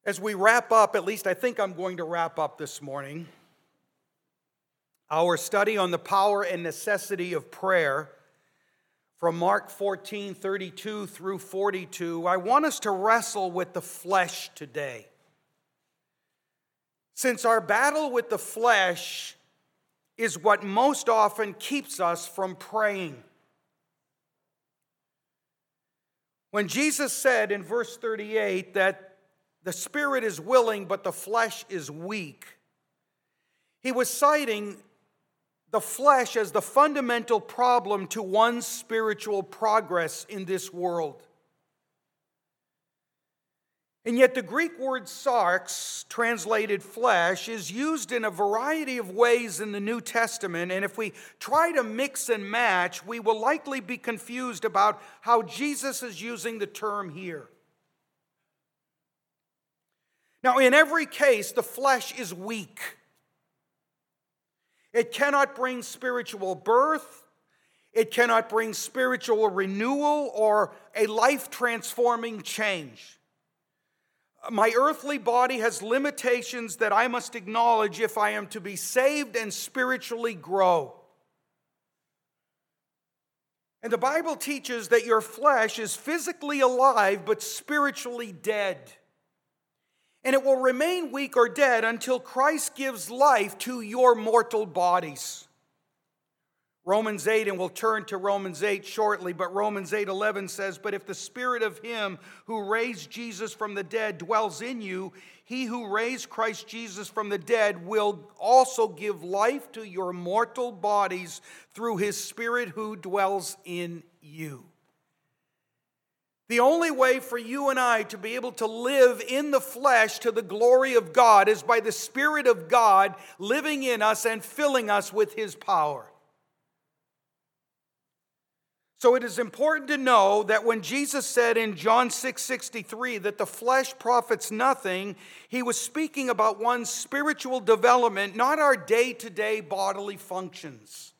As we wrap up, at least I think I'm going to wrap up this morning, our study on the power and necessity of prayer from Mark 14:32 through 42, I want us to wrestle with the flesh today. Since our battle with the flesh is what most often keeps us from praying. When Jesus said in verse 38 that the spirit is willing, but the flesh is weak, he was citing the flesh as the fundamental problem to one's spiritual progress in this world. And yet the Greek word sarx, translated flesh, is used in a variety of ways in the New Testament, and if we try to mix and match, we will likely be confused about how Jesus is using the term here. Now, in every case, the flesh is weak. It cannot bring spiritual birth. It cannot bring spiritual renewal or a life-transforming change. My earthly body has limitations that I must acknowledge if I am to be saved and spiritually grow. And the Bible teaches that your flesh is physically alive but spiritually dead. And it will remain weak or dead until Christ gives life to your mortal bodies. Romans 8, and we'll turn to Romans 8 shortly, but Romans 8:11 says, "But if the spirit of him who raised Jesus from the dead dwells in you, he who raised Christ Jesus from the dead will also give life to your mortal bodies through his spirit who dwells in you." The only way for you and I to be able to live in the flesh to the glory of God is by the Spirit of God living in us and filling us with his power. So it is important to know that when Jesus said in John 6:63 that the flesh profits nothing, he was speaking about one's spiritual development, not our day-to-day bodily functions.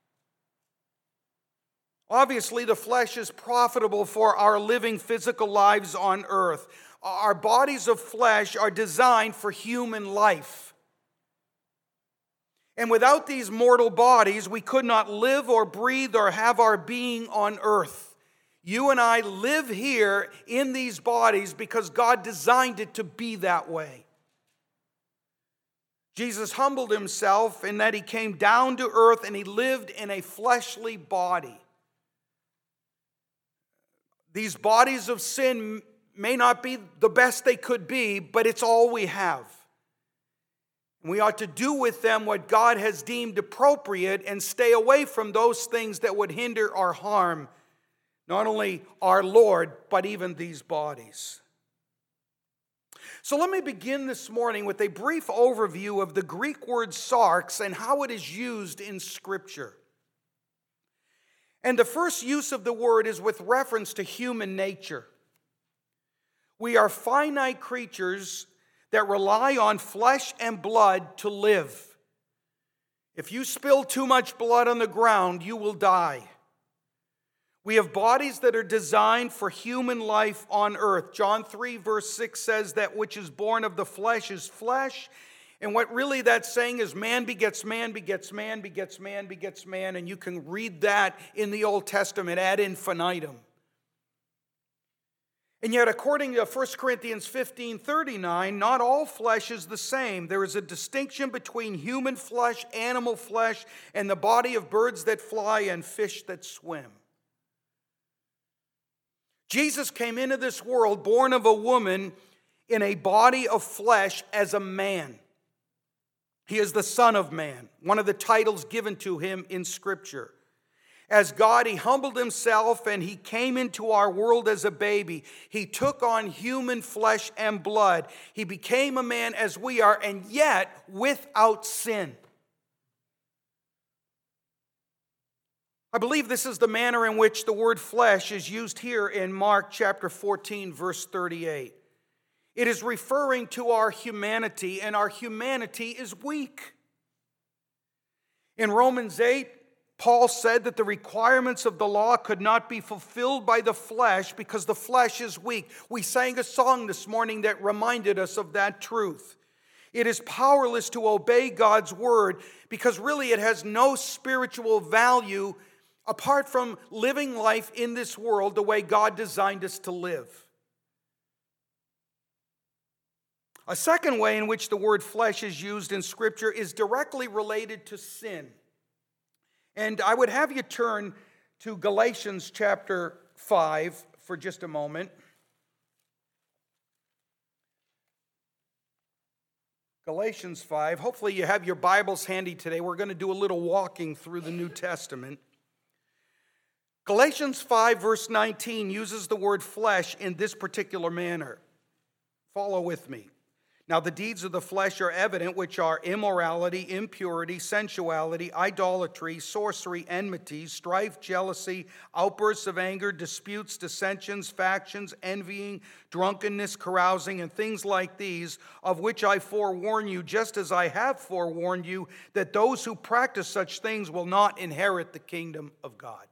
Obviously, the flesh is profitable for our living physical lives on earth. Our bodies of flesh are designed for human life. And without these mortal bodies, we could not live or breathe or have our being on earth. You and I live here in these bodies because God designed it to be that way. Jesus humbled himself in that he came down to earth and he lived in a fleshly body. These bodies of sin may not be the best they could be, but it's all we have. We ought to do with them what God has deemed appropriate and stay away from those things that would hinder or harm not only our Lord, but even these bodies. So let me begin this morning with a brief overview of the Greek word sarx and how it is used in Scripture. And the first use of the word is with reference to human nature. We are finite creatures that rely on flesh and blood to live. If you spill too much blood on the ground, you will die. We have bodies that are designed for human life on earth. John 3 verse 6 says that which is born of the flesh is flesh. And what really that's saying is man begets man, begets man, begets man, begets man. And you can read that in the Old Testament ad infinitum. And yet, according to 1 Corinthians 15:39, not all flesh is the same. There is a distinction between human flesh, animal flesh, and the body of birds that fly and fish that swim. Jesus came into this world born of a woman in a body of flesh as a man. He is the Son of Man, one of the titles given to him in Scripture. As God, he humbled himself and he came into our world as a baby. He took on human flesh and blood. He became a man as we are, and yet without sin. I believe this is the manner in which the word flesh is used here in Mark chapter 14, verse 38. It is referring to our humanity, and our humanity is weak. In Romans 8, Paul said that the requirements of the law could not be fulfilled by the flesh because the flesh is weak. We sang a song this morning that reminded us of that truth. It is powerless to obey God's word because really it has no spiritual value apart from living life in this world the way God designed us to live. A second way in which the word flesh is used in Scripture is directly related to sin. And I would have you turn to Galatians chapter 5 for just a moment. Galatians 5. Hopefully you have your Bibles handy today. We're going to do a little walking through the New Testament. Galatians 5 verse 19 uses the word flesh in this particular manner. Follow with me. Now the deeds of the flesh are evident, which are immorality, impurity, sensuality, idolatry, sorcery, enmity, strife, jealousy, outbursts of anger, disputes, dissensions, factions, envying, drunkenness, carousing, and things like these, of which I forewarn you, just as I have forewarned you, that those who practice such things will not inherit the kingdom of God.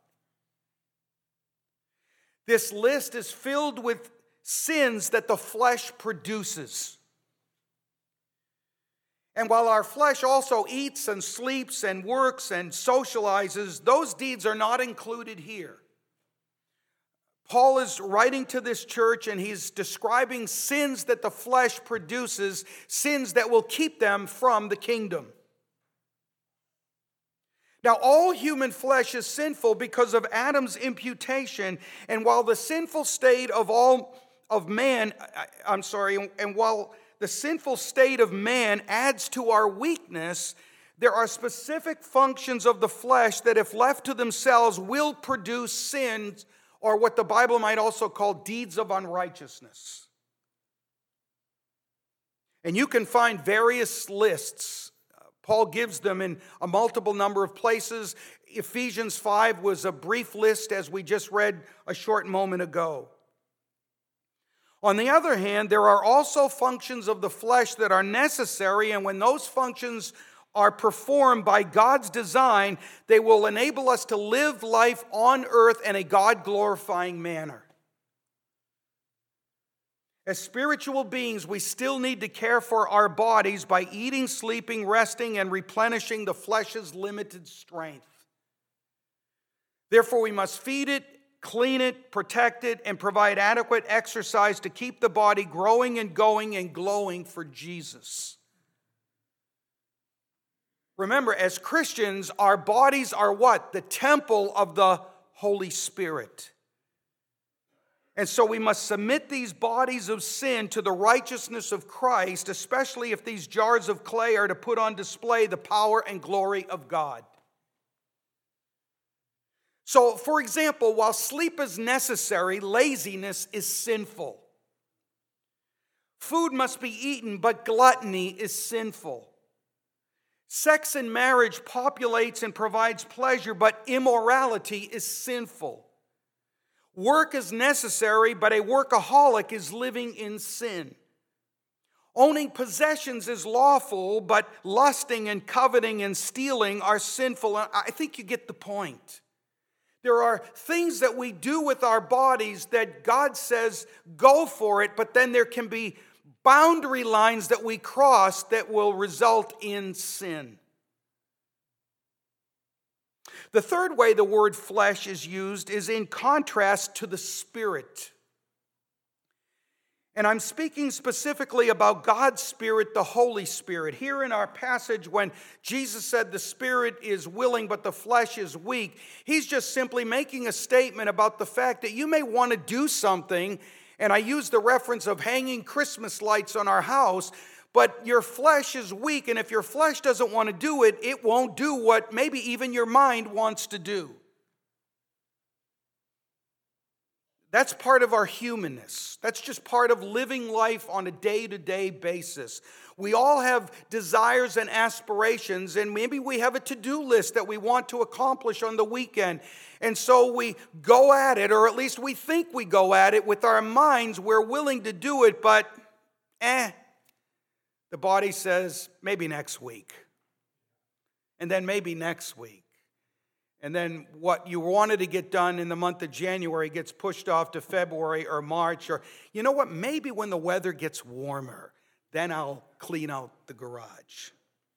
This list is filled with sins that the flesh produces. And while our flesh also eats and sleeps and works and socializes, those deeds are not included here. Paul is writing to this church and he's describing sins that the flesh produces, sins that will keep them from the kingdom. Now, all human flesh is sinful because of Adam's imputation, and while the sinful state of man adds to our weakness, there are specific functions of the flesh that, if left to themselves, will produce sins, or what the Bible might also call deeds of unrighteousness. And you can find various lists. Paul gives them in a multiple number of places. Ephesians 5 was a brief list, as we just read a short moment ago. On the other hand, there are also functions of the flesh that are necessary, and when those functions are performed by God's design, they will enable us to live life on earth in a God-glorifying manner. As spiritual beings, we still need to care for our bodies by eating, sleeping, resting, and replenishing the flesh's limited strength. Therefore, we must feed it, clean it, protect it, and provide adequate exercise to keep the body growing and going and glowing for Jesus. Remember, as Christians, our bodies are what? The temple of the Holy Spirit. And so we must submit these bodies of sin to the righteousness of Christ, especially if these jars of clay are to put on display the power and glory of God. So, for example, while sleep is necessary, laziness is sinful. Food must be eaten, but gluttony is sinful. Sex in marriage populates and provides pleasure, but immorality is sinful. Work is necessary, but a workaholic is living in sin. Owning possessions is lawful, but lusting and coveting and stealing are sinful. I think you get the point. There are things that we do with our bodies that God says, go for it, but then there can be boundary lines that we cross that will result in sin. The third way the word flesh is used is in contrast to the Spirit. And I'm speaking specifically about God's Spirit, the Holy Spirit. Here in our passage, when Jesus said the Spirit is willing but the flesh is weak, he's just simply making a statement about the fact that you may want to do something, and I use the reference of hanging Christmas lights on our house, but your flesh is weak, and if your flesh doesn't want to do it, it won't do what maybe even your mind wants to do. That's part of our humanness. That's just part of living life on a day-to-day basis. We all have desires and aspirations, and maybe we have a to-do list that we want to accomplish on the weekend. And so we go at it, or at least we think we go at it with our minds. We're willing to do it, but the body says, maybe next week. And then maybe next week. And then what you wanted to get done in the month of January gets pushed off to February or March. Or, you know what, maybe when the weather gets warmer, then I'll clean out the garage.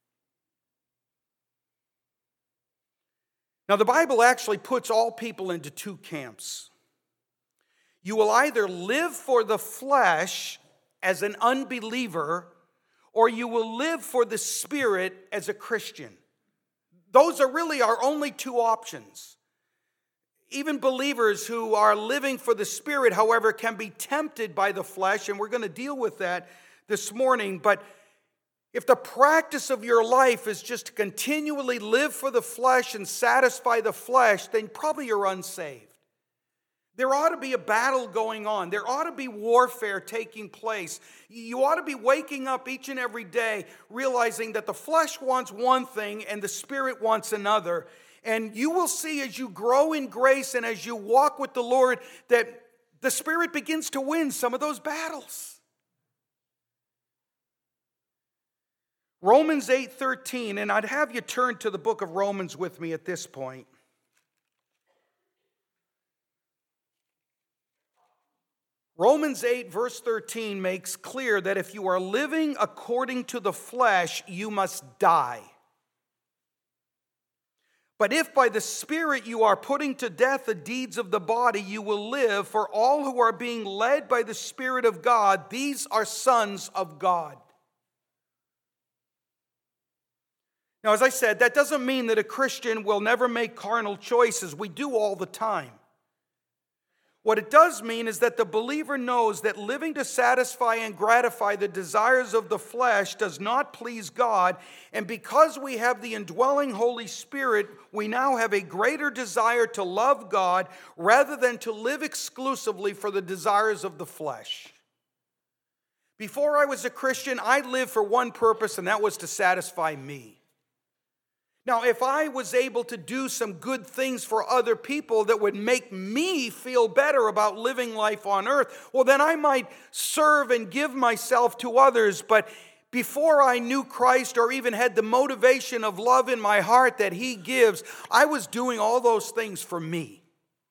Now, the Bible actually puts all people into two camps. You will either live for the flesh as an unbeliever, or you will live for the Spirit as a Christian. Those are really our only two options. Even believers who are living for the Spirit, however, can be tempted by the flesh, and we're going to deal with that this morning. But if the practice of your life is just to continually live for the flesh and satisfy the flesh, then probably you're unsaved. There ought to be a battle going on. There ought to be warfare taking place. You ought to be waking up each and every day realizing that the flesh wants one thing and the Spirit wants another. And you will see as you grow in grace and as you walk with the Lord that the Spirit begins to win some of those battles. Romans 8:13, and I'd have you turn to the book of Romans with me at this point. Romans 8 verse 13 makes clear that if you are living according to the flesh, you must die. But if by the Spirit you are putting to death the deeds of the body, you will live. For all who are being led by the Spirit of God, these are sons of God. Now, as I said, that doesn't mean that a Christian will never make carnal choices. We do all the time. What it does mean is that the believer knows that living to satisfy and gratify the desires of the flesh does not please God, and because we have the indwelling Holy Spirit, we now have a greater desire to love God rather than to live exclusively for the desires of the flesh. Before I was a Christian, I lived for one purpose, and that was to satisfy me. Now, if I was able to do some good things for other people that would make me feel better about living life on earth, well, then I might serve and give myself to others. But before I knew Christ or even had the motivation of love in my heart that He gives, I was doing all those things for me.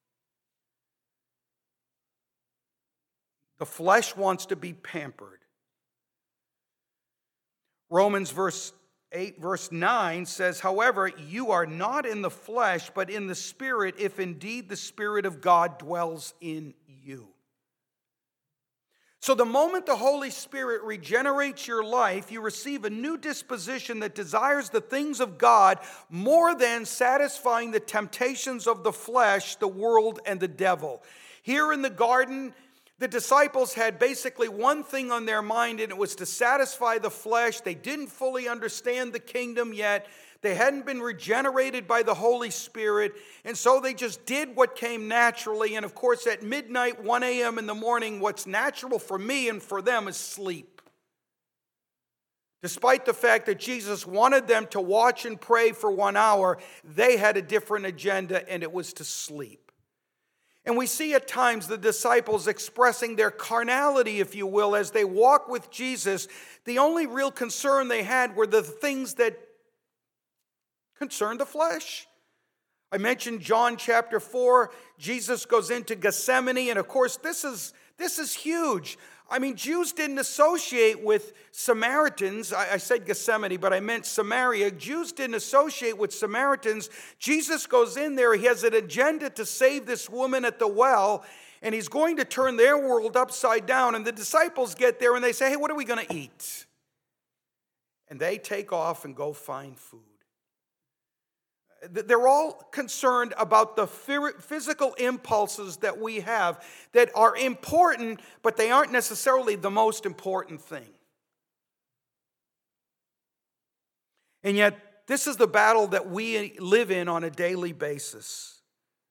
The flesh wants to be pampered. Romans 8 verse 9 says, however, you are not in the flesh, but in the Spirit, if indeed the Spirit of God dwells in you. So the moment the Holy Spirit regenerates your life, you receive a new disposition that desires the things of God more than satisfying the temptations of the flesh, the world, and the devil. Here in the garden, the disciples had basically one thing on their mind, and it was to satisfy the flesh. They didn't fully understand the kingdom yet. They hadn't been regenerated by the Holy Spirit, and so they just did what came naturally. And of course, at midnight, 1 a.m. in the morning, what's natural for me and for them is sleep. Despite the fact that Jesus wanted them to watch and pray for 1 hour, they had a different agenda, and it was to sleep. And we see at times the disciples expressing their carnality, if you will, as they walk with Jesus. The only real concern they had were the things that concerned the flesh. I mentioned John chapter 4. Jesus goes into Gethsemane, and of course this is huge. I mean, Jews didn't associate with Samaritans. I said Gethsemane, but I meant Samaria. Jews didn't associate with Samaritans. Jesus goes in there. He has an agenda to save this woman at the well, and he's going to turn their world upside down. And the disciples get there, and they say, hey, what are we going to eat? And they take off and go find food. They're all concerned about the physical impulses that we have that are important, but they aren't necessarily the most important thing. And yet, this is the battle that we live in on a daily basis.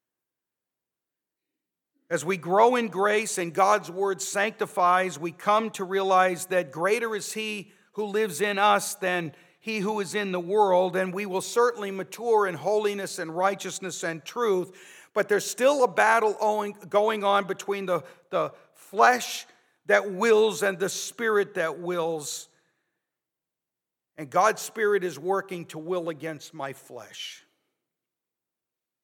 As we grow in grace and God's word sanctifies, we come to realize that greater is He who lives in us than He who is in the world, and we will certainly mature in holiness and righteousness and truth, but there's still a battle going on between the flesh that wills and the Spirit that wills. And God's Spirit is working to will against my flesh.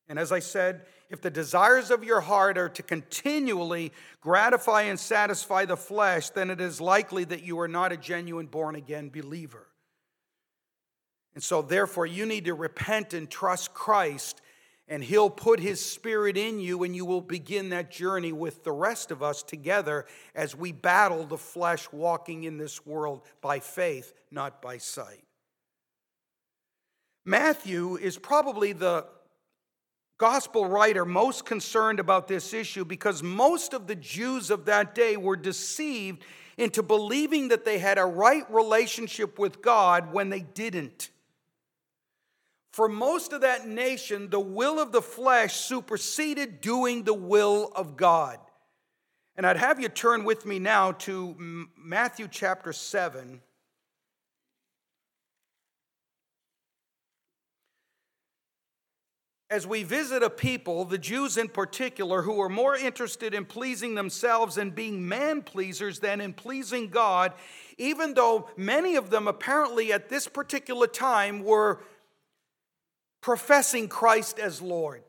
And as I said, if the desires of your heart are to continually gratify and satisfy the flesh, then it is likely that you are not a genuine born-again believer. And so therefore, you need to repent and trust Christ, and He'll put His Spirit in you, and you will begin that journey with the rest of us together as we battle the flesh walking in this world by faith, not by sight. Matthew is probably the gospel writer most concerned about this issue because most of the Jews of that day were deceived into believing that they had a right relationship with God when they didn't. For most of that nation, the will of the flesh superseded doing the will of God. And I'd have you turn with me now to Matthew chapter 7. As we visit a people, the Jews in particular, who are more interested in pleasing themselves and being man-pleasers than in pleasing God, even though many of them apparently at this particular time were professing Christ as Lord.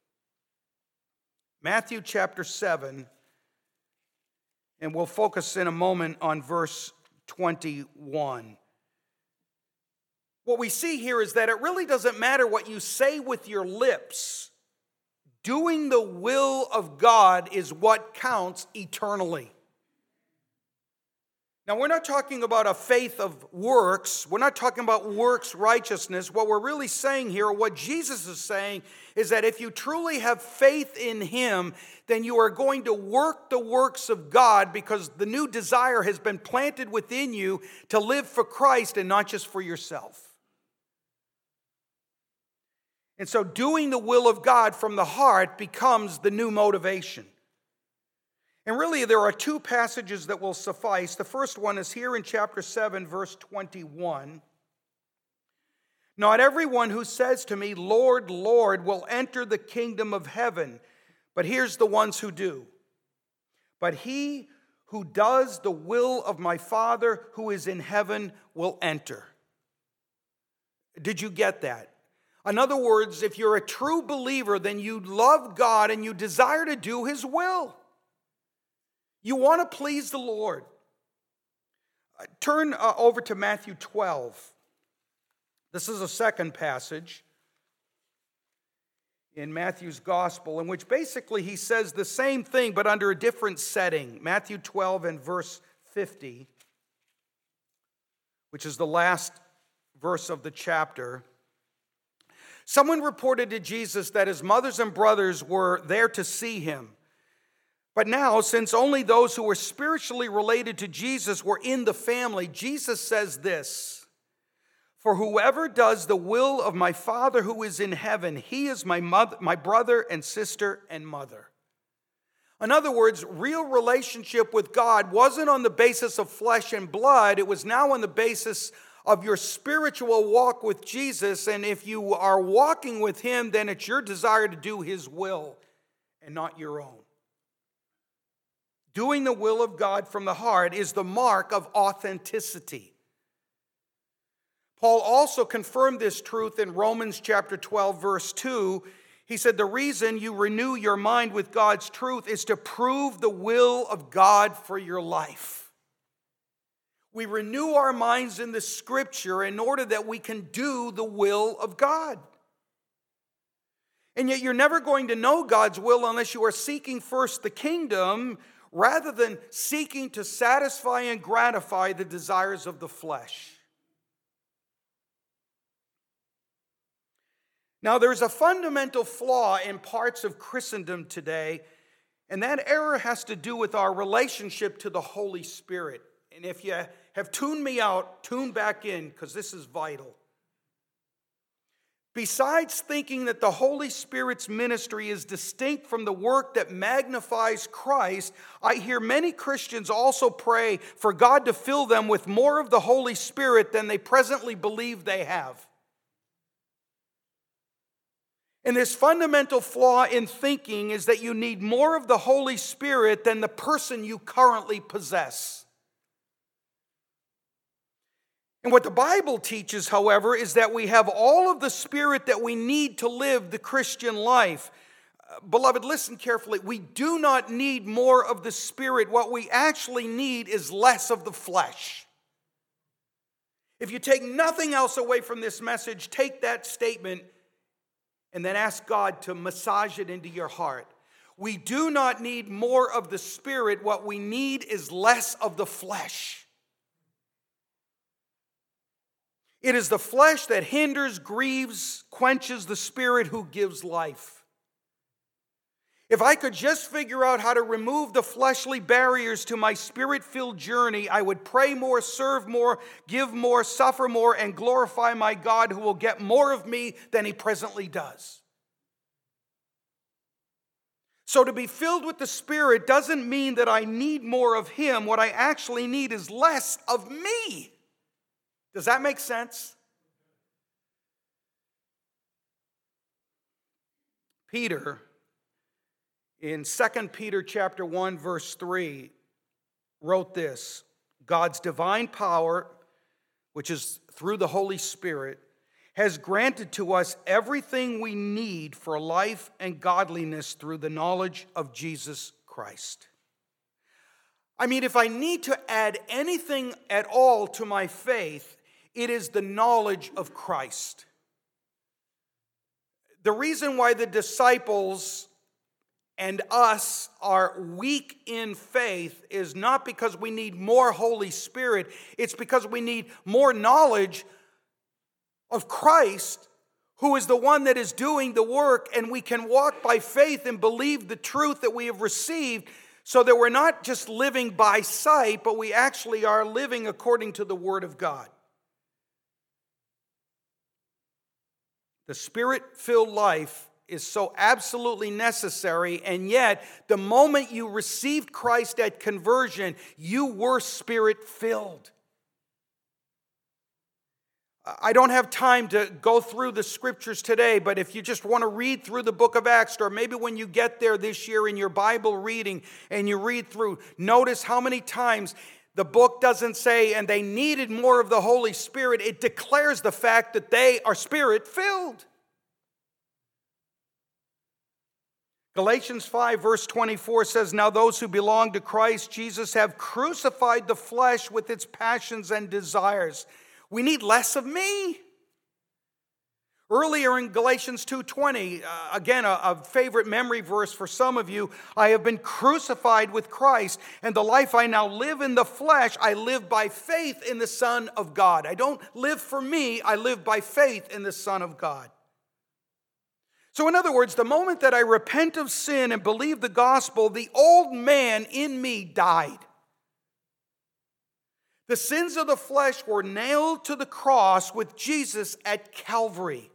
Matthew chapter 7, and we'll focus in a moment on verse 21. What we see here is that it really doesn't matter what you say with your lips. Doing the will of God is what counts eternally. Now, we're not talking about a faith of works. We're not talking about works righteousness. What we're really saying here, what Jesus is saying, is that if you truly have faith in Him, then you are going to work the works of God because the new desire has been planted within you to live for Christ and not just for yourself. And so doing the will of God from the heart becomes the new motivation. And really, there are two passages that will suffice. The first one is here in chapter 7, verse 21. Not everyone who says to me, Lord, Lord, will enter the kingdom of heaven, but here's the ones who do. But he who does the will of my Father who is in heaven will enter. Did you get that? In other words, if you're a true believer, then you love God and you desire to do His will. You want to please the Lord. Turn over to Matthew 12. This is a second passage in Matthew's gospel in which basically he says the same thing but under a different setting. Matthew 12 and verse 50, which is the last verse of the chapter. Someone reported to Jesus that his mothers and brothers were there to see him. But now, since only those who were spiritually related to Jesus were in the family, Jesus says this, "For whoever does the will of my Father who is in heaven, he is my brother and sister and mother." In other words, real relationship with God wasn't on the basis of flesh and blood. It was now on the basis of your spiritual walk with Jesus. And if you are walking with Him, then it's your desire to do His will and not your own. Doing the will of God from the heart is the mark of authenticity. Paul also confirmed this truth in Romans chapter 12, verse 2. He said, the reason you renew your mind with God's truth is to prove the will of God for your life. We renew our minds in the Scripture in order that we can do the will of God. And yet you're never going to know God's will unless you are seeking first the kingdom rather than seeking to satisfy and gratify the desires of the flesh. Now, there's a fundamental flaw in parts of Christendom today, and that error has to do with our relationship to the Holy Spirit. And if you have tuned me out, tune back in, because this is vital. Besides thinking that the Holy Spirit's ministry is distinct from the work that magnifies Christ, I hear many Christians also pray for God to fill them with more of the Holy Spirit than they presently believe they have. And this fundamental flaw in thinking is that you need more of the Holy Spirit than the person you currently possess. And what the Bible teaches, however, is that we have all of the Spirit that we need to live the Christian life. Beloved, listen carefully. We do not need more of the Spirit. What we actually need is less of the flesh. If you take nothing else away from this message, take that statement and then ask God to massage it into your heart. We do not need more of the Spirit. What we need is less of the flesh. It is the flesh that hinders, grieves, quenches the Spirit who gives life. If I could just figure out how to remove the fleshly barriers to my Spirit-filled journey, I would pray more, serve more, give more, suffer more, and glorify my God who will get more of me than He presently does. So to be filled with the Spirit doesn't mean that I need more of Him. What I actually need is less of me. Does that make sense? Peter, in 2 Peter chapter 1, verse 3, wrote this: God's divine power, which is through the Holy Spirit, has granted to us everything we need for life and godliness through the knowledge of Jesus Christ. I mean, if I need to add anything at all to my faith, it is the knowledge of Christ. The reason why the disciples and us are weak in faith is not because we need more Holy Spirit. It's because we need more knowledge of Christ, who is the one that is doing the work, and we can walk by faith and believe the truth that we have received, so that we're not just living by sight, but we actually are living according to the Word of God. The Spirit-filled life is so absolutely necessary, and yet the moment you received Christ at conversion, you were Spirit-filled. I don't have time to go through the scriptures today, but if you just want to read through the book of Acts, or maybe when you get there this year in your Bible reading and you read through, notice how many times the book doesn't say, and they needed more of the Holy Spirit. It declares the fact that they are Spirit-filled. Galatians 5 verse 24 says, Now those who belong to Christ Jesus have crucified the flesh with its passions and desires. We need less of me. Earlier in Galatians 2:20, again, a favorite memory verse for some of you, I have been crucified with Christ, and the life I now live in the flesh, I live by faith in the Son of God. I don't live for me, I live by faith in the Son of God. So in other words, the moment that I repent of sin and believe the gospel, the old man in me died. The sins of the flesh were nailed to the cross with Jesus at Calvary.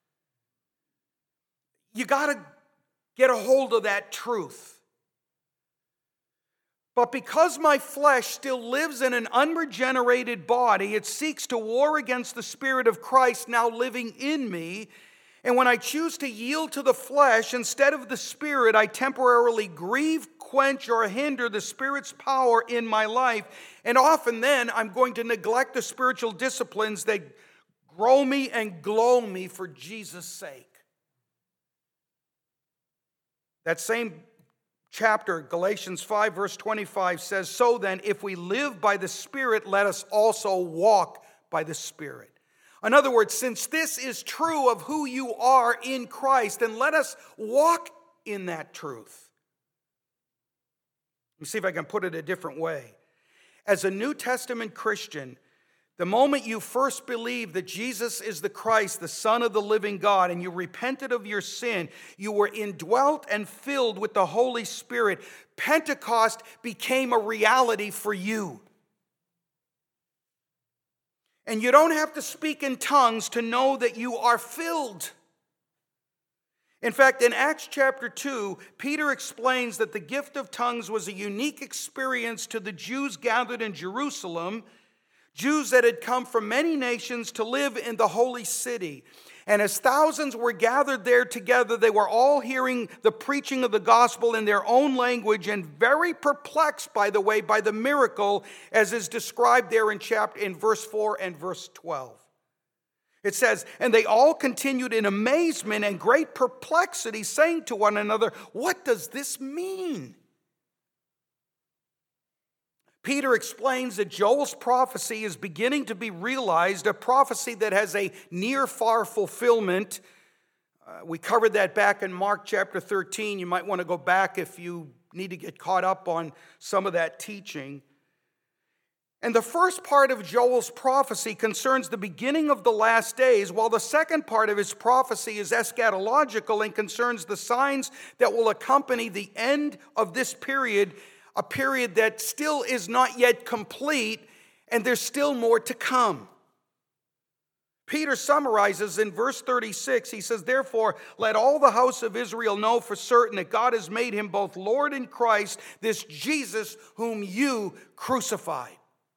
You got to get a hold of that truth. But because my flesh still lives in an unregenerated body, it seeks to war against the Spirit of Christ now living in me. And when I choose to yield to the flesh instead of the Spirit, I temporarily grieve, quench, or hinder the Spirit's power in my life. And often then, I'm going to neglect the spiritual disciplines that grow me and glow me for Jesus' sake. That same chapter, Galatians 5, verse 25, says, So then, if we live by the Spirit, let us also walk by the Spirit. In other words, since this is true of who you are in Christ, then let us walk in that truth. Let me see if I can put it a different way. As a New Testament Christian, the moment you first believed that Jesus is the Christ, the Son of the living God, and you repented of your sin, you were indwelt and filled with the Holy Spirit. Pentecost became a reality for you. And you don't have to speak in tongues to know that you are filled. In fact, in Acts chapter 2, Peter explains that the gift of tongues was a unique experience to the Jews gathered in Jerusalem, Jews that had come from many nations to live in the holy city. And as thousands were gathered there together, they were all hearing the preaching of the gospel in their own language, and very perplexed, by the way, by the miracle as is described there in verse 4 and verse 12. It says, and they all continued in amazement and great perplexity, saying to one another, what does this mean? Peter explains that Joel's prophecy is beginning to be realized, a prophecy that has a near-far fulfillment. We covered that back in Mark chapter 13. You might want to go back if you need to get caught up on some of that teaching. And the first part of Joel's prophecy concerns the beginning of the last days, while the second part of his prophecy is eschatological and concerns the signs that will accompany the end of this period, a period that still is not yet complete, and there's still more to come. Peter summarizes in verse 36, he says, therefore, let all the house of Israel know for certain that God has made him both Lord and Christ, this Jesus whom you crucified.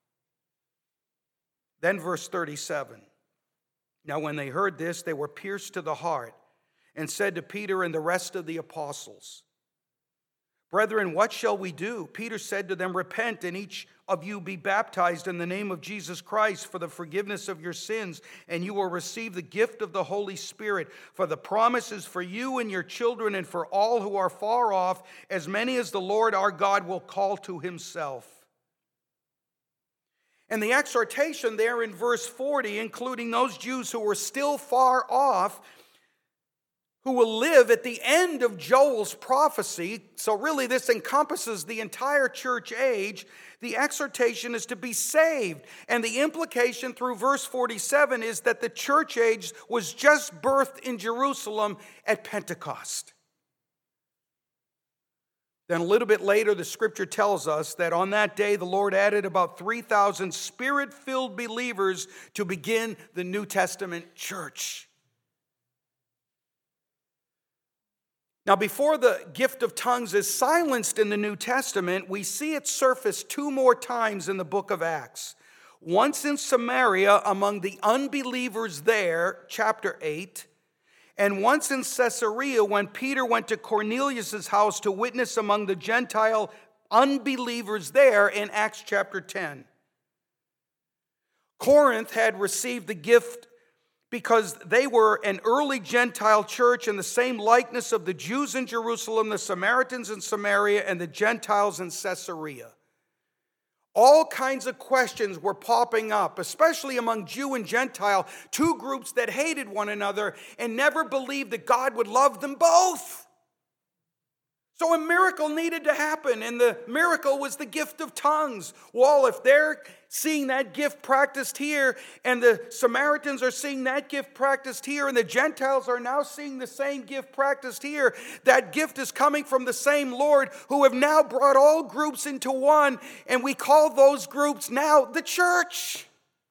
Then verse 37, now when they heard this, they were pierced to the heart and said to Peter and the rest of the apostles, brethren, what shall we do? Peter said to them, repent and each of you be baptized in the name of Jesus Christ for the forgiveness of your sins, and you will receive the gift of the Holy Spirit. For the promise is for you and your children and for all who are far off, as many as the Lord our God will call to himself. And the exhortation there in verse 40, including those Jews who were still far off, who will live at the end of Joel's prophecy, so really this encompasses the entire church age, the exhortation is to be saved. And the implication through verse 47 is that the church age was just birthed in Jerusalem at Pentecost. Then a little bit later, the scripture tells us that on that day, the Lord added about 3,000 spirit-filled believers to begin the New Testament church. Now, before the gift of tongues is silenced in the New Testament, we see it surface two more times in the book of Acts. Once in Samaria among the unbelievers there, chapter 8, and once in Caesarea when Peter went to Cornelius' house to witness among the Gentile unbelievers there in Acts chapter 10. Corinth had received the gift because they were an early Gentile church in the same likeness of the Jews in Jerusalem, the Samaritans in Samaria, and the Gentiles in Caesarea. All kinds of questions were popping up, especially among Jew and Gentile, two groups that hated one another and never believed that God would love them both. So a miracle needed to happen, and the miracle was the gift of tongues. Well, if they're seeing that gift practiced here, and the Samaritans are seeing that gift practiced here, and the Gentiles are now seeing the same gift practiced here, that gift is coming from the same Lord who have now brought all groups into one, and we call those groups now the church.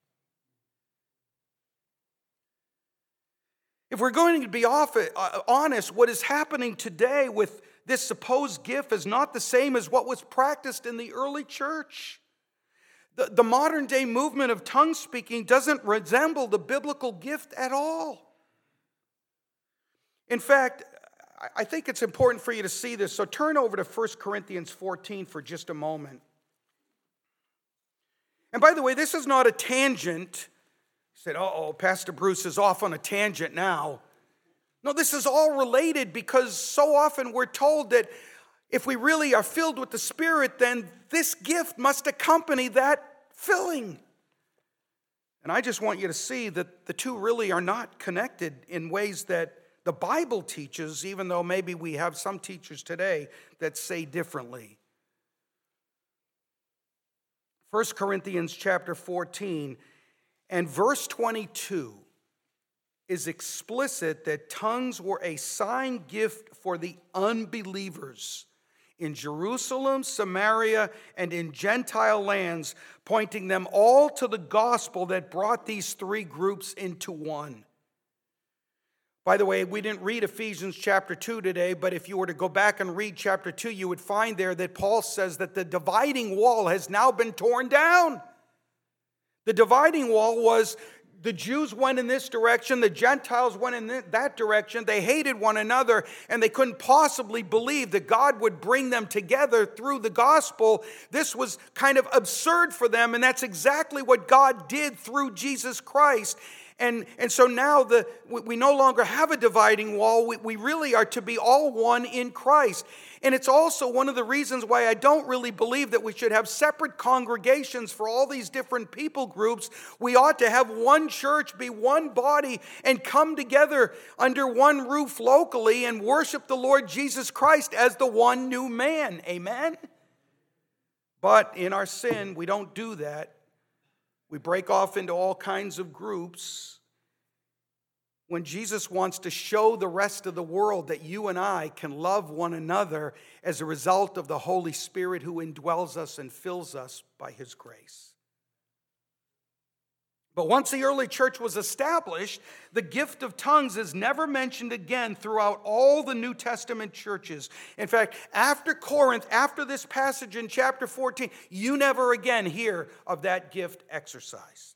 If we're going to be honest, what is happening today with this supposed gift is not the same as what was practiced in the early church. The modern day movement of tongue speaking doesn't resemble the biblical gift at all. In fact, I think it's important for you to see this. So turn over to 1 Corinthians 14 for just a moment. And by the way, this is not a tangent. You said, Pastor Bruce is off on a tangent now. No, this is all related because so often we're told that if we really are filled with the Spirit, then this gift must accompany that filling. And I just want you to see that the two really are not connected in ways that the Bible teaches, even though maybe we have some teachers today that say differently. 1 Corinthians chapter 14 and verse 22 is explicit that tongues were a sign gift for the unbelievers in Jerusalem, Samaria, and in Gentile lands, pointing them all to the gospel that brought these three groups into one. By the way, we didn't read Ephesians chapter 2 today, but if you were to go back and read chapter 2, you would find there that Paul says that the dividing wall has now been torn down. The dividing wall was the Jews went in this direction, the Gentiles went in that direction. They hated one another, and they couldn't possibly believe that God would bring them together through the gospel. This was kind of absurd for them, and that's exactly what God did through Jesus Christ. And so now we no longer have a dividing wall. We really are to be all one in Christ. And it's also one of the reasons why I don't really believe that we should have separate congregations for all these different people groups. We ought to have one church, be one body, and come together under one roof locally and worship the Lord Jesus Christ as the one new man. Amen? But in our sin, we don't do that. We break off into all kinds of groups when Jesus wants to show the rest of the world that you and I can love one another as a result of the Holy Spirit who indwells us and fills us by His grace. But once the early church was established, the gift of tongues is never mentioned again throughout all the New Testament churches. In fact, after Corinth, after this passage in chapter 14, you never again hear of that gift exercised.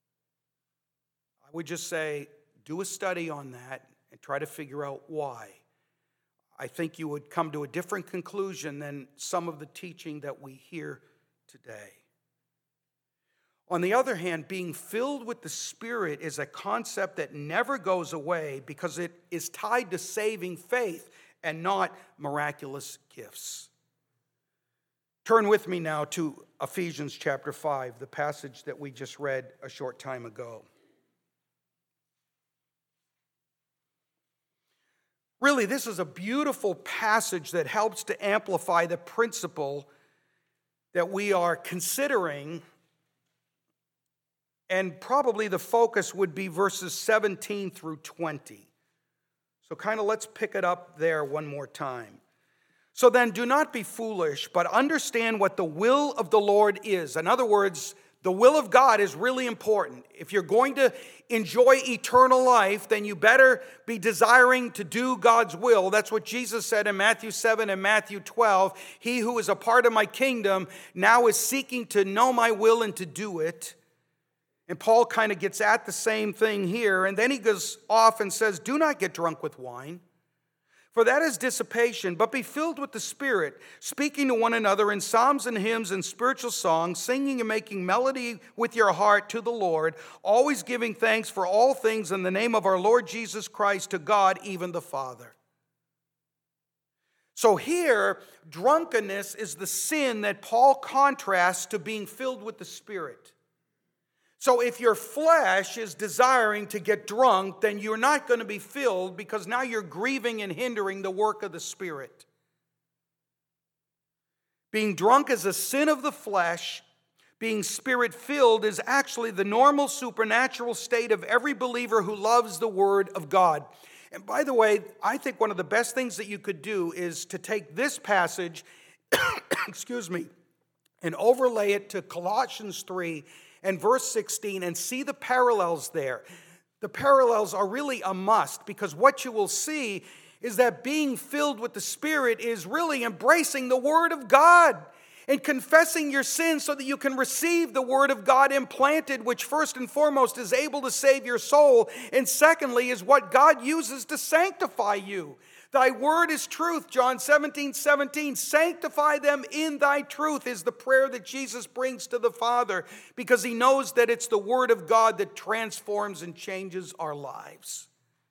I would just say, do a study on that and try to figure out why. I think you would come to a different conclusion than some of the teaching that we hear today. On the other hand, being filled with the Spirit is a concept that never goes away because it is tied to saving faith and not miraculous gifts. Turn with me now to Ephesians chapter 5, the passage that we just read a short time ago. Really, this is a beautiful passage that helps to amplify the principle that we are considering. And probably the focus would be verses 17 through 20. So let's pick it up there one more time. So then do not be foolish, but understand what the will of the Lord is. In other words, the will of God is really important. If you're going to enjoy eternal life, then you better be desiring to do God's will. That's what Jesus said in Matthew 7 and Matthew 12. He who is a part of my kingdom now is seeking to know my will and to do it. And Paul kind of gets at the same thing here. And then he goes off and says, do not get drunk with wine, for that is dissipation, but be filled with the Spirit, speaking to one another in psalms and hymns and spiritual songs, singing and making melody with your heart to the Lord, always giving thanks for all things in the name of our Lord Jesus Christ to God, even the Father. So here, drunkenness is the sin that Paul contrasts to being filled with the Spirit. So if your flesh is desiring to get drunk, then you're not going to be filled because now you're grieving and hindering the work of the Spirit. Being drunk is a sin of the flesh. Being Spirit-filled is actually the normal supernatural state of every believer who loves the Word of God. And by the way, I think one of the best things that you could do is to take this passage, and overlay it to Colossians 3 and verse 16 and see the parallels there. The parallels are really a must because what you will see is that being filled with the Spirit is really embracing the Word of God and confessing your sins so that you can receive the Word of God implanted, which first and foremost is able to save your soul, and secondly is what God uses to sanctify you. Thy word is truth, John 17:17. Sanctify them in thy truth is the prayer that Jesus brings to the Father because he knows that it's the Word of God that transforms and changes our lives.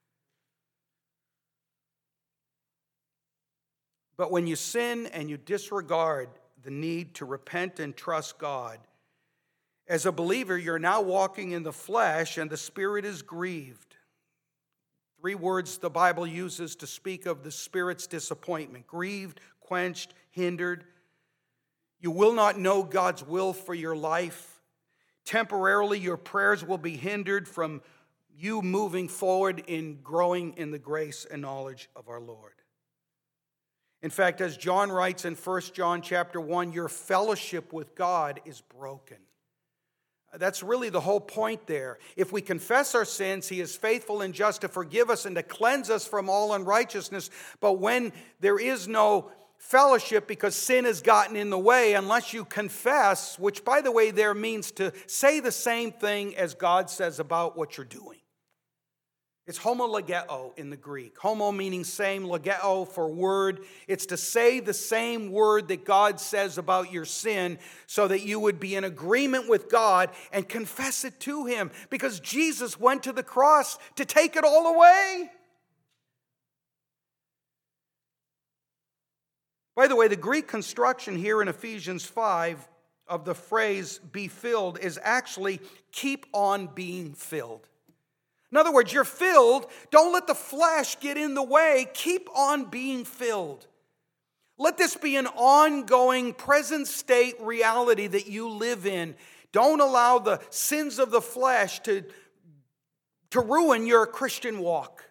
But when you sin and you disregard the need to repent and trust God, as a believer, you're now walking in the flesh and the Spirit is grieved. 3 words the Bible uses to speak of the Spirit's disappointment: grieved, quenched, hindered. You will not know God's will for your life. Temporarily, your prayers will be hindered from you moving forward in growing in the grace and knowledge of our Lord. In fact, as John writes in 1 John chapter 1, your fellowship with God is broken. That's really the whole point there. If we confess our sins, he is faithful and just to forgive us and to cleanse us from all unrighteousness. But when there is no fellowship because sin has gotten in the way unless you confess, which, by the way, there means to say the same thing as God says about what you're doing. It's homologeo in the Greek. Homo meaning same, logeo for word. It's to say the same word that God says about your sin so that you would be in agreement with God and confess it to Him, because Jesus went to the cross to take it all away. By the way, the Greek construction here in Ephesians 5 of the phrase be filled is actually keep on being filled. In other words, you're filled. Don't let the flesh get in the way. Keep on being filled. Let this be an ongoing, present state reality that you live in. Don't allow the sins of the flesh to ruin your Christian walk.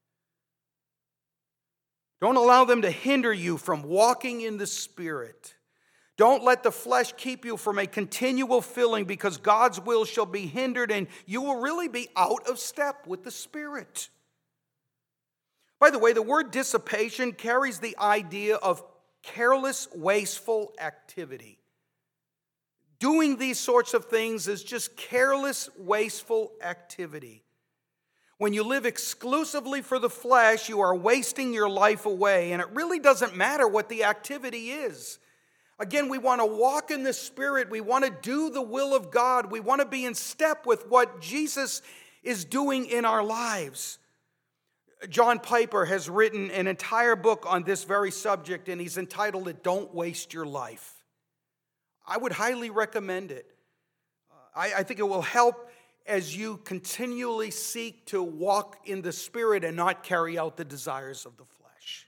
Don't allow them to hinder you from walking in the Spirit. Don't let the flesh keep you from a continual filling, because God's will shall be hindered and you will really be out of step with the Spirit. By the way, the word dissipation carries the idea of careless, wasteful activity. Doing these sorts of things is just careless, wasteful activity. When you live exclusively for the flesh, you are wasting your life away, and it really doesn't matter what the activity is. Again, we want to walk in the Spirit. We want to do the will of God. We want to be in step with what Jesus is doing in our lives. John Piper has written an entire book on this very subject, and he's entitled it, Don't Waste Your Life. I would highly recommend it. I think it will help as you continually seek to walk in the Spirit and not carry out the desires of the flesh.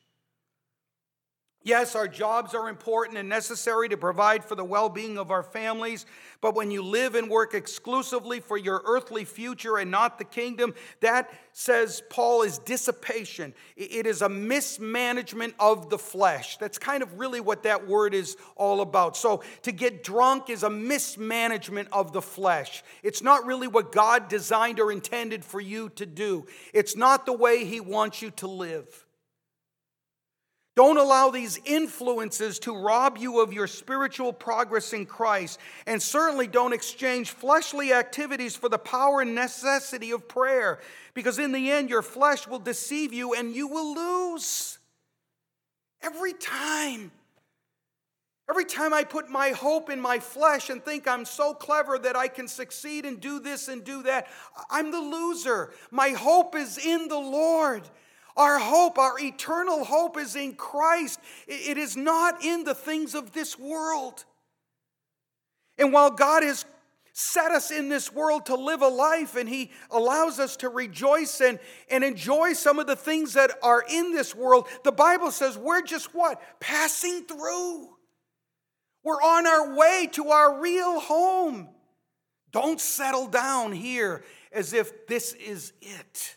Yes, our jobs are important and necessary to provide for the well-being of our families, but when you live and work exclusively for your earthly future and not the kingdom, that, says Paul, is dissipation. It is a mismanagement of the flesh. That's kind of really what that word is all about. So to get drunk is a mismanagement of the flesh. It's not really what God designed or intended for you to do. It's not the way He wants you to live. Don't allow these influences to rob you of your spiritual progress in Christ. And certainly don't exchange fleshly activities for the power and necessity of prayer. Because in the end, your flesh will deceive you and you will lose. Every time. Every time I put my hope in my flesh and think I'm so clever that I can succeed and do this and do that, I'm the loser. My hope is in the Lord. Our hope, our eternal hope is in Christ. It is not in the things of this world. And while God has set us in this world to live a life, and He allows us to rejoice and enjoy some of the things that are in this world, the Bible says we're just what? Passing through. We're on our way to our real home. Don't settle down here as if this is it.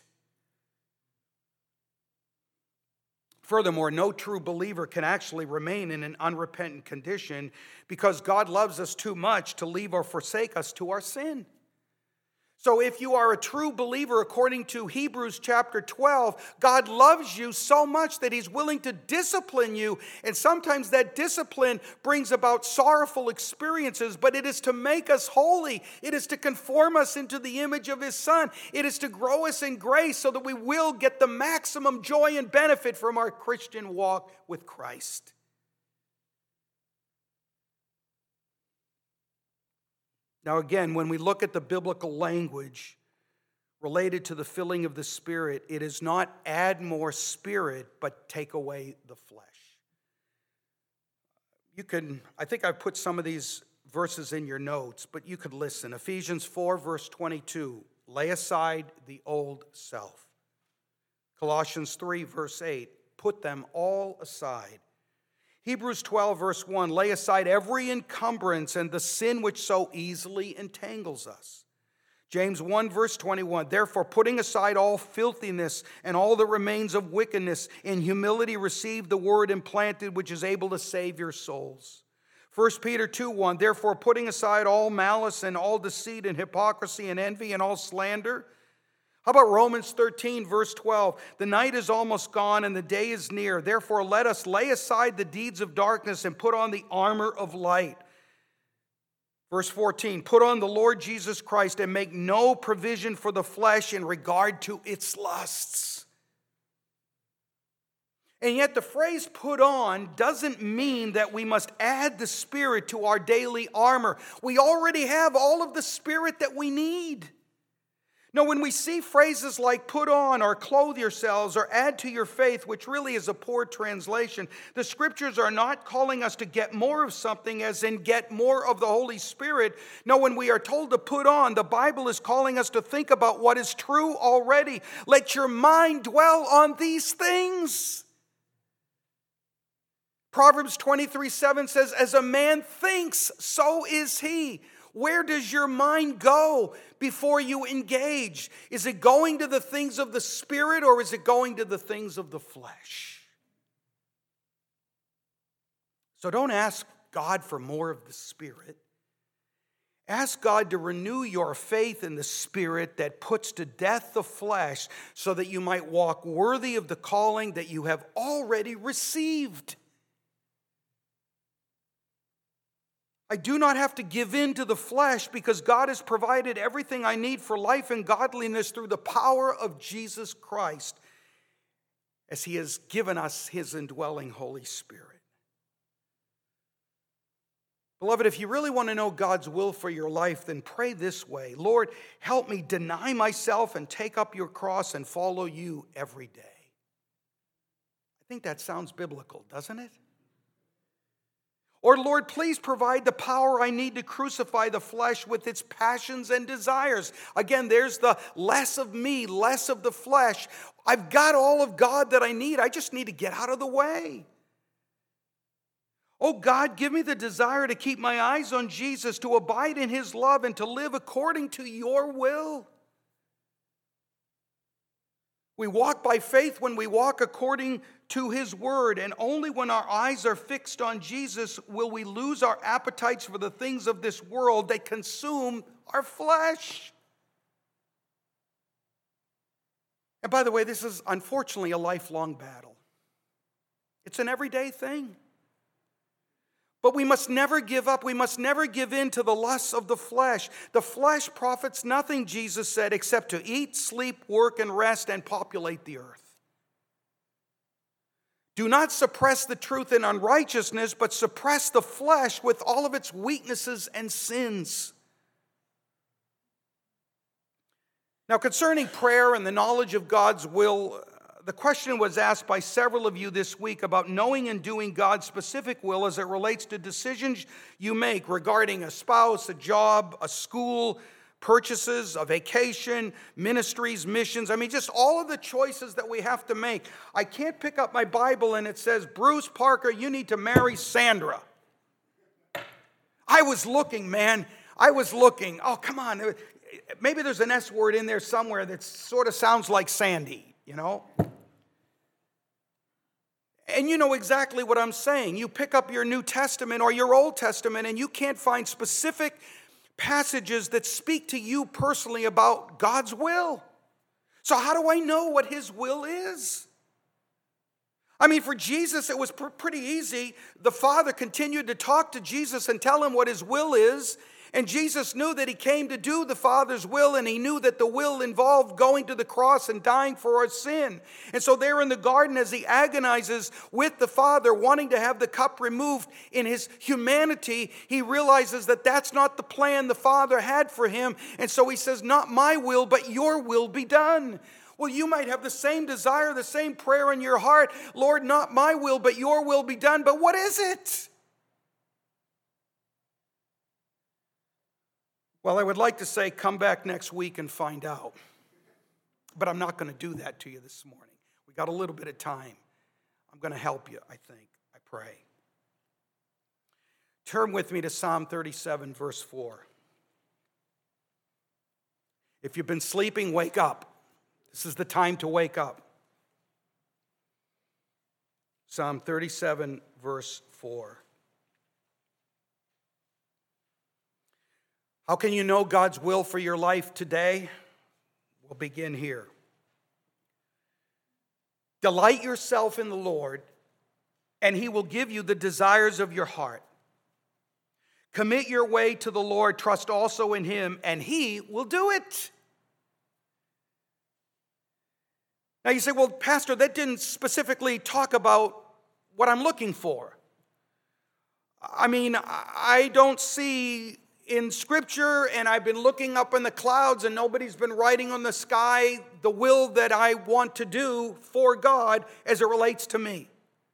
Furthermore, no true believer can actually remain in an unrepentant condition because God loves us too much to leave or forsake us to our sin. So if you are a true believer, according to Hebrews chapter 12, God loves you so much that He's willing to discipline you. And sometimes that discipline brings about sorrowful experiences, but it is to make us holy. It is to conform us into the image of His Son. It is to grow us in grace so that we will get the maximum joy and benefit from our Christian walk with Christ. Now again, when we look at the biblical language related to the filling of the Spirit, it is not add more Spirit, but take away the flesh. I think I put some of these verses in your notes, but you could listen. Ephesians 4, verse 22, lay aside the old self. Colossians 3, verse 8, put them all aside. Hebrews 12, verse 1, lay aside every encumbrance and the sin which so easily entangles us. James 1, verse 21, therefore putting aside all filthiness and all that remains of wickedness, in humility receive the word implanted which is able to save your souls. 1 Peter 2, 1, therefore putting aside all malice and all deceit and hypocrisy and envy and all slander. How about Romans 13, verse 12? The night is almost gone and the day is near. Therefore, let us lay aside the deeds of darkness and put on the armor of light. Verse 14, put on the Lord Jesus Christ and make no provision for the flesh in regard to its lusts. And yet the phrase put on doesn't mean that we must add the Spirit to our daily armor. We already have all of the Spirit that we need. No, when we see phrases like put on or clothe yourselves or add to your faith, which really is a poor translation, the Scriptures are not calling us to get more of something as in get more of the Holy Spirit. No, when we are told to put on, the Bible is calling us to think about what is true already. Let your mind dwell on these things. Proverbs 23:7 says, as a man thinks, so is he. Where does your mind go before you engage? Is it going to the things of the Spirit or is it going to the things of the flesh? So don't ask God for more of the Spirit. Ask God to renew your faith in the Spirit that puts to death the flesh so that you might walk worthy of the calling that you have already received. I do not have to give in to the flesh because God has provided everything I need for life and godliness through the power of Jesus Christ as He has given us His indwelling Holy Spirit. Beloved, if you really want to know God's will for your life, then pray this way. Lord, help me deny myself and take up your cross and follow you every day. I think that sounds biblical, doesn't it? Or, Lord, please provide the power I need to crucify the flesh with its passions and desires. Again, there's the less of me, less of the flesh. I've got all of God that I need. I just need to get out of the way. Oh, God, give me the desire to keep my eyes on Jesus, to abide in His love, and to live according to your will. We walk by faith when we walk according to His word, and only when our eyes are fixed on Jesus will we lose our appetites for the things of this world that consume our flesh. And by the way, this is unfortunately a lifelong battle. It's an everyday thing. But we must never give up. We must never give in to the lusts of the flesh. The flesh profits nothing, Jesus said, except to eat, sleep, work, and rest, and populate the earth. Do not suppress the truth in unrighteousness, but suppress the flesh with all of its weaknesses and sins. Now, concerning prayer and the knowledge of God's will, the question was asked by several of you this week about knowing and doing God's specific will as it relates to decisions you make regarding a spouse, a job, a school, purchases, a vacation, ministries, missions. I mean, just all of the choices that we have to make. I can't pick up my Bible and it says, Bruce Parker, you need to marry Sandra. I was looking, man. I was looking. Oh, come on. Maybe there's an S word in there somewhere that sort of sounds like Sandy, you know? And you know exactly what I'm saying. You pick up your New Testament or your Old Testament and you can't find specific passages that speak to you personally about God's will. So how do I know what His will is? I mean, for Jesus, it was pretty easy. The Father continued to talk to Jesus and tell Him what His will is. And Jesus knew that He came to do the Father's will, and He knew that the will involved going to the cross and dying for our sin. And so there in the garden, as He agonizes with the Father, wanting to have the cup removed in His humanity, He realizes that that's not the plan the Father had for Him. And so He says, not my will, but your will be done. Well, you might have the same desire, the same prayer in your heart. Lord, not my will, but your will be done. But what is it? Well, I would like to say come back next week and find out. But I'm not going to do that to you this morning. We got a little bit of time. I'm going to help you, I think. I pray. Turn with me to Psalm 37, verse 4. If you've been sleeping, wake up. This is the time to wake up. Psalm 37, verse 4. How can you know God's will for your life today? We'll begin here. Delight yourself in the Lord, and He will give you the desires of your heart. Commit your way to the Lord, trust also in Him, and He will do it. Now you say, well, Pastor, that didn't specifically talk about what I'm looking for. I mean, I don't see in Scripture, and I've been looking up in the clouds, and nobody's been writing on the sky the will that I want to do for God as it relates to me.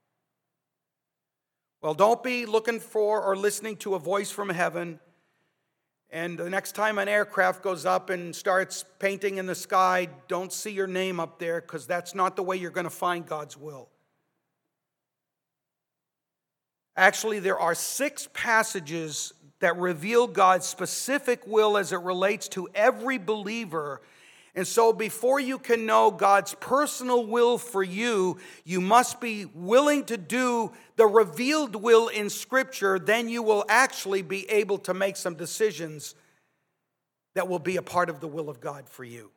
Well, don't be looking for or listening to a voice from heaven, and the next time an aircraft goes up and starts painting in the sky, don't see your name up there, because that's not the way you're going to find God's will. Actually, there are 6 passages that reveal God's specific will as it relates to every believer. And so before you can know God's personal will for you, you must be willing to do the revealed will in Scripture. Then you will actually be able to make some decisions that will be a part of the will of God for you.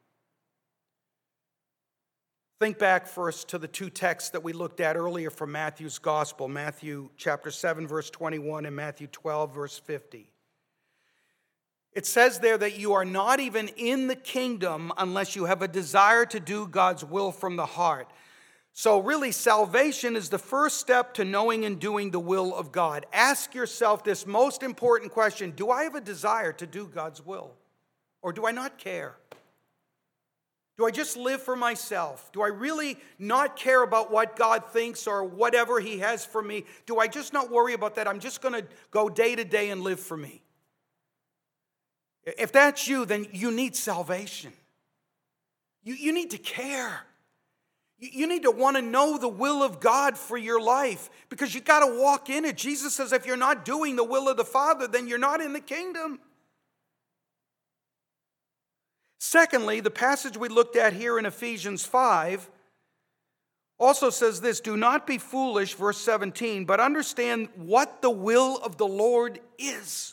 Think back first to the 2 texts that we looked at earlier from Matthew's Gospel, Matthew chapter 7, verse 21, and Matthew 12, verse 50. It says there that you are not even in the kingdom unless you have a desire to do God's will from the heart. So really, salvation is the first step to knowing and doing the will of God. Ask yourself this most important question: do I have a desire to do God's will? Or do I not care? Do I just live for myself? Do I really not care about what God thinks or whatever He has for me? Do I just not worry about that? I'm just going to go day to day and live for me. If that's you, then you need salvation. You need to care. You need to want to know the will of God for your life, because you got to walk in it. Jesus says if you're not doing the will of the Father, then you're not in the kingdom. Secondly, the passage we looked at here in Ephesians 5 also says this: do not be foolish, verse 17, but understand what the will of the Lord is.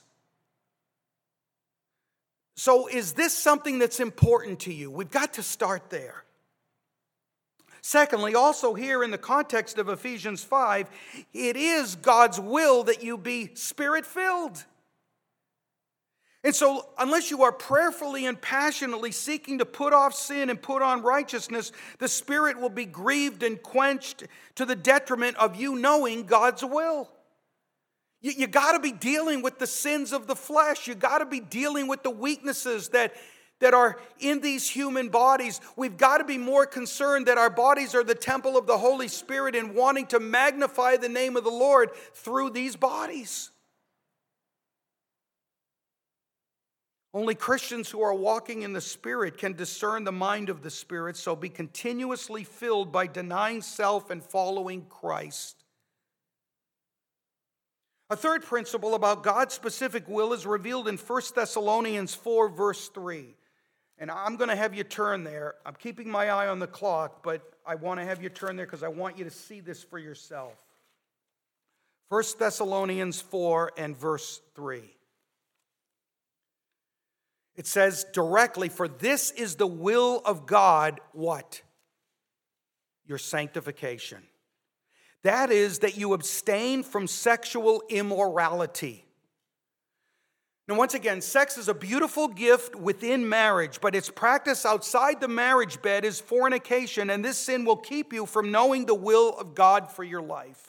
So is this something that's important to you? We've got to start there. Secondly, also here in the context of Ephesians 5, it is God's will that you be Spirit-filled. And so unless you are prayerfully and passionately seeking to put off sin and put on righteousness, the Spirit will be grieved and quenched to the detriment of you knowing God's will. You got to be dealing with the sins of the flesh. You got to be dealing with the weaknesses that are in these human bodies. We've got to be more concerned that our bodies are the temple of the Holy Spirit and wanting to magnify the name of the Lord through these bodies. Only Christians who are walking in the Spirit can discern the mind of the Spirit, so be continuously filled by denying self and following Christ. A third principle about God's specific will is revealed in 1 Thessalonians 4, verse 3. And I'm going to have you turn there. I'm keeping my eye on the clock, but I want to have you turn there because I want you to see this for yourself. 1 Thessalonians 4 and verse 3. It says directly, for this is the will of God, what? Your sanctification. That is, that you abstain from sexual immorality. Now, once again, sex is a beautiful gift within marriage, but its practice outside the marriage bed is fornication, and this sin will keep you from knowing the will of God for your life.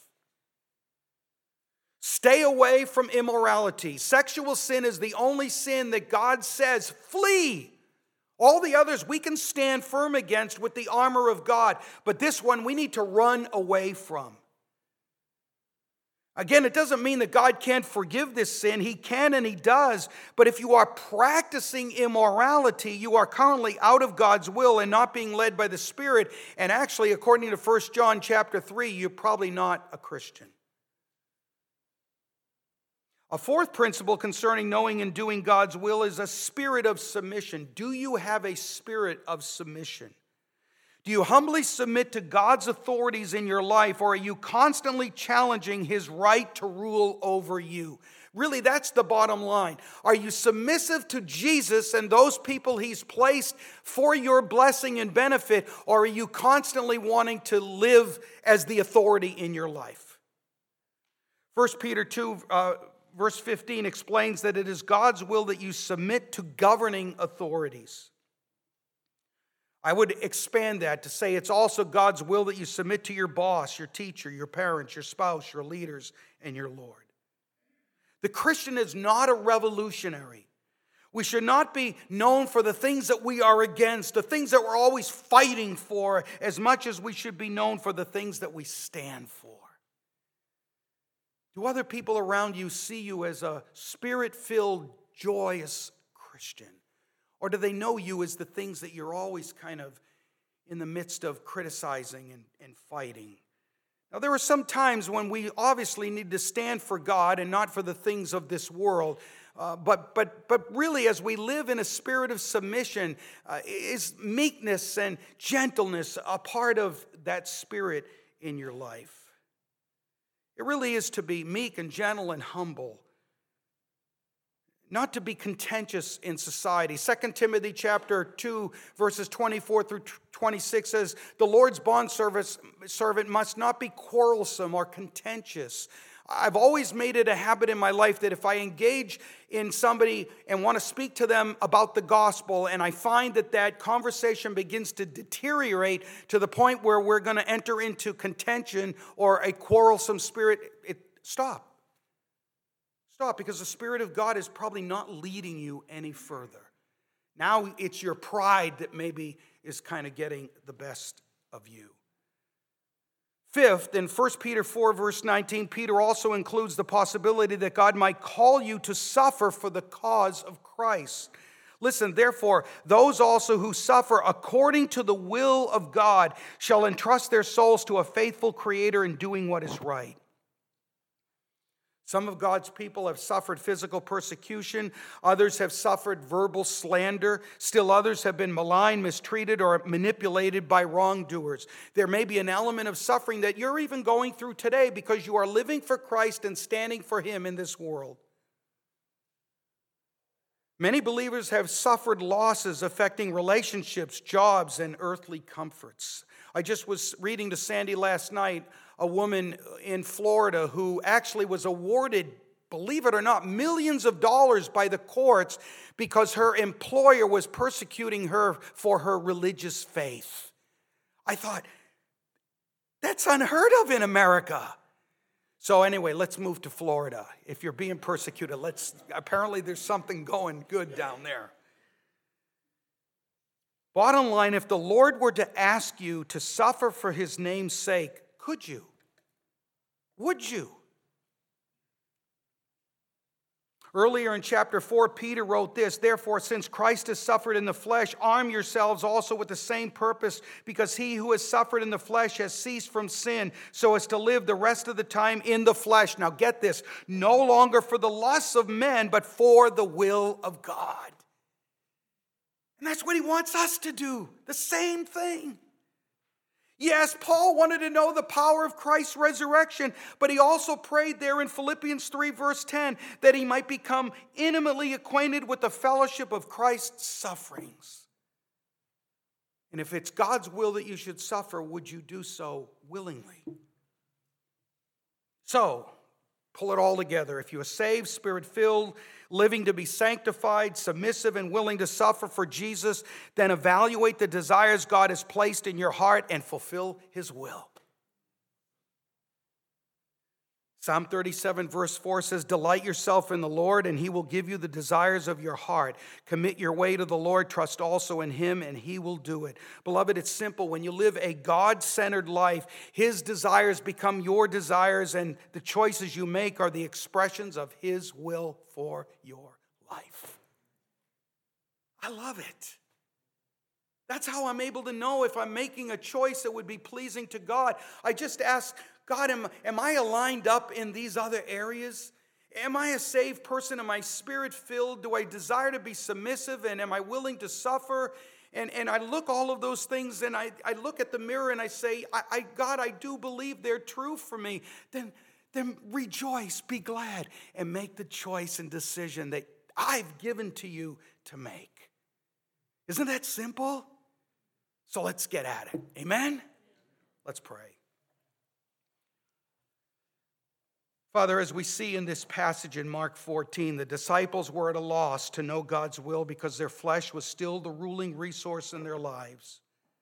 Stay away from immorality. Sexual sin is the only sin that God says, flee. All the others we can stand firm against with the armor of God, but this one we need to run away from. Again, it doesn't mean that God can't forgive this sin. He can and He does. But if you are practicing immorality, you are currently out of God's will and not being led by the Spirit. And actually, according to 1 John chapter 3, you're probably not a Christian. A fourth principle concerning knowing and doing God's will is a spirit of submission. Do you have a spirit of submission? Do you humbly submit to God's authorities in your life, or are you constantly challenging His right to rule over you? Really, that's the bottom line. Are you submissive to Jesus and those people he's placed for your blessing and benefit, or are you constantly wanting to live as the authority in your life? 1 Peter 2, verse 15 explains that it is God's will that you submit to governing authorities. I would expand that to say it's also God's will that you submit to your boss, your teacher, your parents, your spouse, your leaders, and your Lord. The Christian is not a revolutionary. We should not be known for the things that we are against, the things that we're always fighting for, as much as we should be known for the things that we stand for. Do other people around you see you as a spirit-filled, joyous Christian? Or do they know you as the things that you're always kind of in the midst of criticizing and fighting? Now, there are some times when we obviously need to stand for God and not for the things of this world. But really, as we live in a spirit of submission, is meekness and gentleness a part of that spirit in your life? It really is to be meek and gentle and humble, not to be contentious in society. 2 Timothy chapter 2, verses 24 through 26 says, the Lord's bondservant must not be quarrelsome or contentious. I've always made it a habit in my life that if I engage in somebody and want to speak to them about the gospel, and I find that that conversation begins to deteriorate to the point where we're going to enter into contention or a quarrelsome spirit, stop. Stop, because the Spirit of God is probably not leading you any further. Now it's your pride that maybe is kind of getting the best of you. Fifth, in 1 Peter 4, verse 19, Peter also includes the possibility that God might call you to suffer for the cause of Christ. Listen, therefore, those also who suffer according to the will of God shall entrust their souls to a faithful Creator in doing what is right. Some of God's people have suffered physical persecution. Others have suffered verbal slander. Still others have been maligned, mistreated, or manipulated by wrongdoers. There may be an element of suffering that you're even going through today because you are living for Christ and standing for Him in this world. Many believers have suffered losses affecting relationships, jobs, and earthly comforts. I just was reading to Sandy last night, a woman in Florida who actually was awarded, believe it or not, millions of dollars by the courts because her employer was persecuting her for her religious faith. I thought, that's unheard of in America. So anyway, let's move to Florida. If you're being persecuted, apparently there's something going good down there. Bottom line, if the Lord were to ask you to suffer for His name's sake, could you? Would you? Earlier in chapter 4, Peter wrote this, therefore, since Christ has suffered in the flesh, arm yourselves also with the same purpose, because he who has suffered in the flesh has ceased from sin, so as to live the rest of the time in the flesh. Now get this, no longer for the lusts of men, but for the will of God. And that's what he wants us to do, the same thing. Yes, Paul wanted to know the power of Christ's resurrection, but he also prayed there in Philippians 3, verse 10, that he might become intimately acquainted with the fellowship of Christ's sufferings. And if it's God's will that you should suffer, would you do so willingly? So, pull it all together. If you are saved, Spirit-filled, living to be sanctified, submissive, and willing to suffer for Jesus, then evaluate the desires God has placed in your heart and fulfill His will. Psalm 37 verse 4 says, delight yourself in the Lord, and He will give you the desires of your heart. Commit your way to the Lord, trust also in Him, and He will do it. Beloved, it's simple. When you live a God-centered life, His desires become your desires, and the choices you make are the expressions of His will for your life. I love it. That's how I'm able to know if I'm making a choice that would be pleasing to God. I just ask, God, am I aligned up in these other areas? Am I a saved person? Am I Spirit-filled? Do I desire to be submissive? And am I willing to suffer? And I look all of those things, and I look at the mirror and I say, God, I do believe they're true for me. Then then rejoice, be glad, and make the choice and decision that I've given to you to make. Isn't that simple? So let's get at it. Amen? Let's pray. Father, as we see in this passage in Mark 14, the disciples were at a loss to know God's will because their flesh was still the ruling resource in their lives.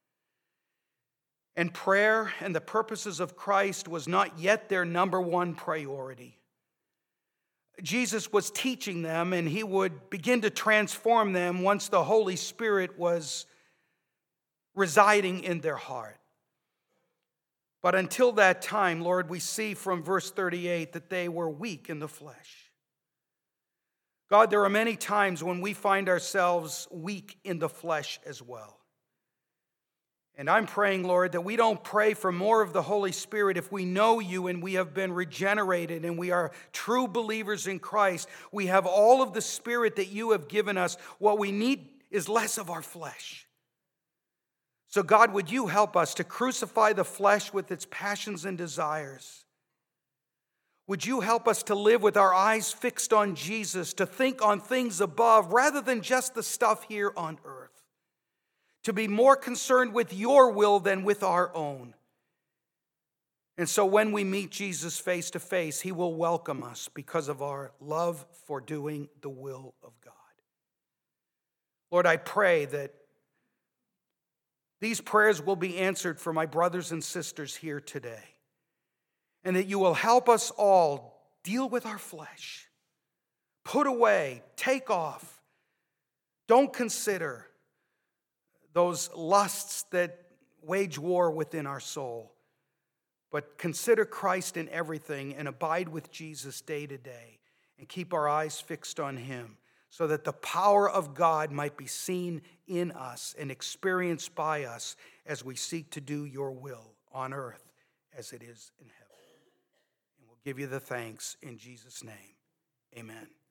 And prayer and the purposes of Christ was not yet their number one priority. Jesus was teaching them, and he would begin to transform them once the Holy Spirit was residing in their heart. But until that time, Lord, we see from verse 38 that they were weak in the flesh. God, there are many times when we find ourselves weak in the flesh as well. And I'm praying, Lord, that we don't pray for more of the Holy Spirit if we know you and we have been regenerated and we are true believers in Christ. We have all of the Spirit that you have given us. What we need is less of our flesh. So God, would you help us to crucify the flesh with its passions and desires? Would you help us to live with our eyes fixed on Jesus, to think on things above rather than just the stuff here on earth? To be more concerned with your will than with our own. And so when we meet Jesus face to face, he will welcome us because of our love for doing the will of God. Lord, I pray that these prayers will be answered for my brothers and sisters here today. And that you will help us all deal with our flesh. Put away, take off. Don't consider those lusts that wage war within our soul. But consider Christ in everything and abide with Jesus day to day. And keep our eyes fixed on him, so that the power of God might be seen in us and experienced by us as we seek to do your will on earth as it is in heaven. And we'll give you the thanks in Jesus' name. Amen.